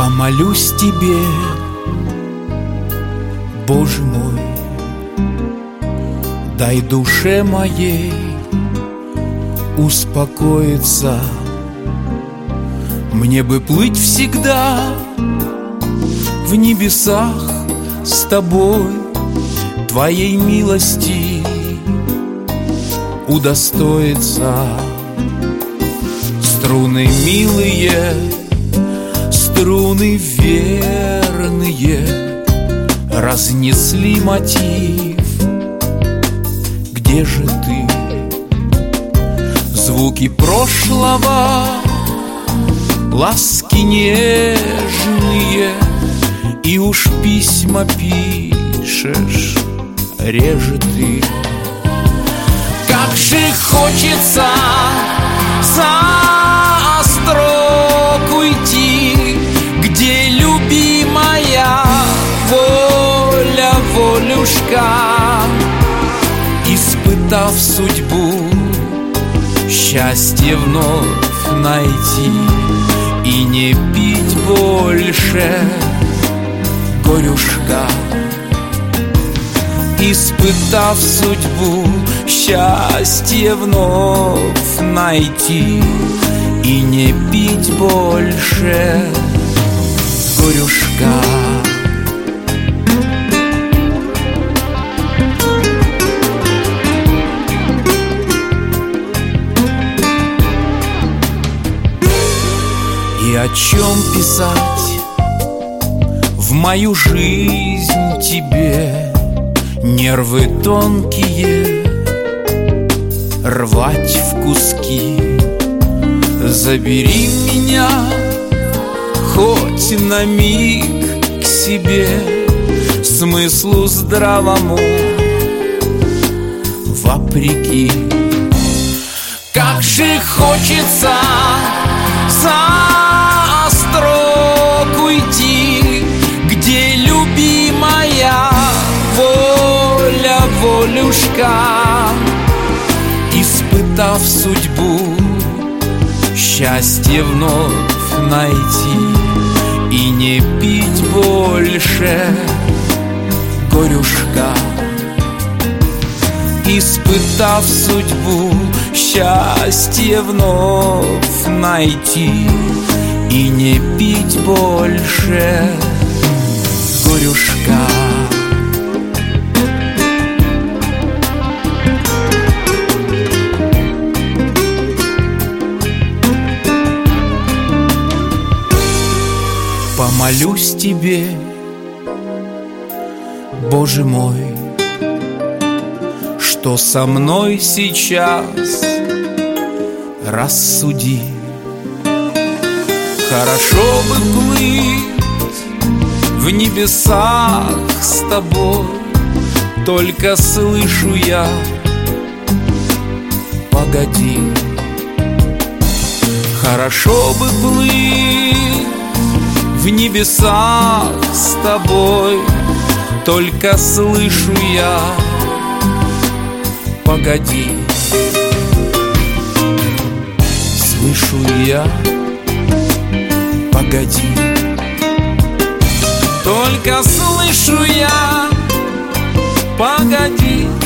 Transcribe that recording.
Помолюсь тебе, Боже мой, дай душе моей успокоиться. Мне бы плыть всегда в небесах с тобой, твоей милости удостоиться. Струны милые, струны верные разнесли мотив. Где же ты? Звуки прошлого, ласки нежные, и уж письма пишешь реже ты. Как же хочется за строк уйти, где любимая воля, волюшка, испытав судьбу, счастье вновь найти и не пить больше горюшка. Испытав судьбу, счастье вновь найти и не пить больше горюшка. И о чем писать в мою жизнь тебе? Нервы тонкие рвать в куски. Забери меня хоть на миг к себе, смыслу здравому вопреки. Как же хочется за строк уйти, где любимая воля, волюшка, испытав судьбу, счастье вновь найти и не пить больше горюшка. Испытав судьбу, счастье вновь найти и не пить больше горюшка. Помолюсь тебе, Боже мой, что со мной сейчас, рассуди. Хорошо бы плыть в небесах с тобой, только слышу я: погоди. Хорошо бы плыть в небесах с тобой, только слышу я: погоди. Слышу я: погоди. Только слышу я: погоди.